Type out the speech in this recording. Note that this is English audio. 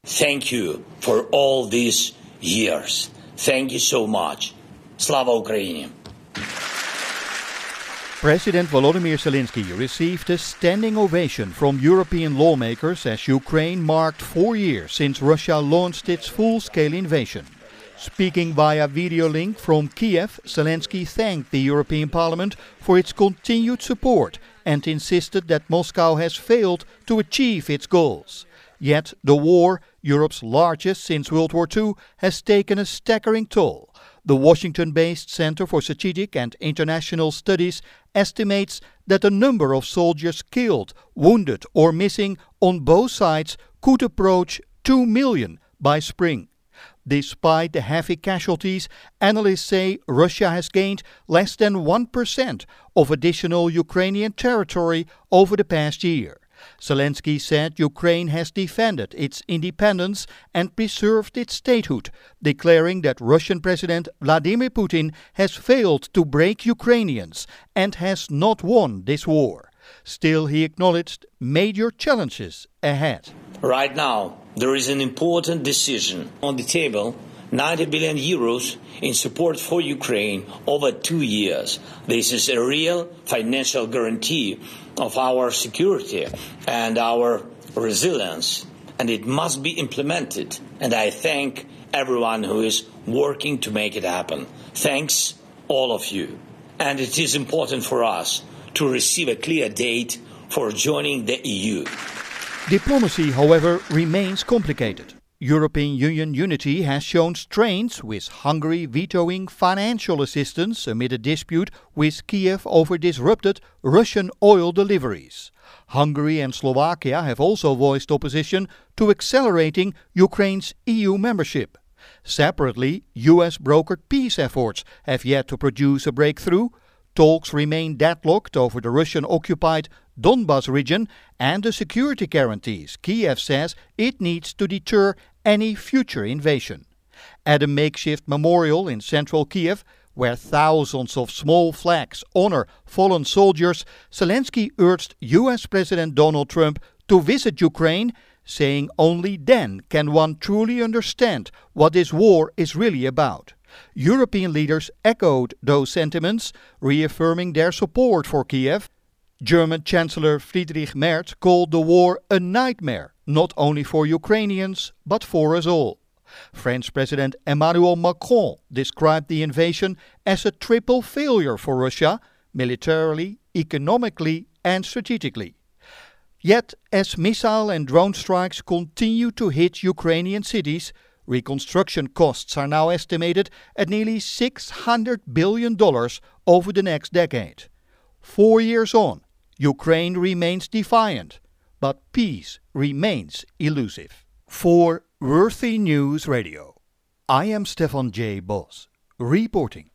Thank you for all these years. Thank you so much. Slava Ukraini. President Volodymyr Zelensky received a standing ovation from European lawmakers as Ukraine marked 4 years since Russia launched its full-scale invasion. Speaking via video link from Kiev, Zelensky thanked the European Parliament for its continued support and insisted that Moscow has failed to achieve its goals. Yet the war, Europe's largest since World War II, has taken a staggering toll. The Washington-based Center for Strategic and International Studies estimates that the number of soldiers killed, wounded or missing on both sides could approach 2 million by spring. Despite the heavy casualties, analysts say Russia has gained less than 1% of additional Ukrainian territory over the past year. Zelensky said Ukraine has defended its independence and preserved its statehood, declaring that Russian President Vladimir Putin has failed to break Ukrainians and has not won this war. Still, he acknowledged major challenges ahead. Right now, there is an important decision on the table, 90 billion euros in support for Ukraine over 2 years. This is a real financial guarantee of our security and our resilience, and it must be implemented. And I thank everyone who is working to make it happen. Thanks, all of you. And it is important for us to receive a clear date for joining the EU. Diplomacy, however, remains complicated. European Union unity has shown strains, with Hungary vetoing financial assistance amid a dispute with Kiev over disrupted Russian oil deliveries. Hungary and Slovakia have also voiced opposition to accelerating Ukraine's EU membership. Separately, US-brokered peace efforts have yet to produce a breakthrough. Talks remain deadlocked over the Russian-occupied Donbas region and the security guarantees Kiev says it needs to deter any future invasion. At a makeshift memorial in central Kiev, where thousands of small flags honor fallen soldiers, Zelensky urged US President Donald Trump to visit Ukraine, saying only then can one truly understand what this war is really about. European leaders echoed those sentiments, reaffirming their support for Kiev. German Chancellor Friedrich Merz called the war a nightmare, not only for Ukrainians, but for us all. French President Emmanuel Macron described the invasion as a triple failure for Russia, militarily, economically and strategically. Yet, as missile and drone strikes continue to hit Ukrainian cities, reconstruction costs are now estimated at nearly $600 billion over the next decade. 4 years on, Ukraine remains defiant, but peace remains elusive. For Worthy News Radio, I am Stefan J. Bos, reporting.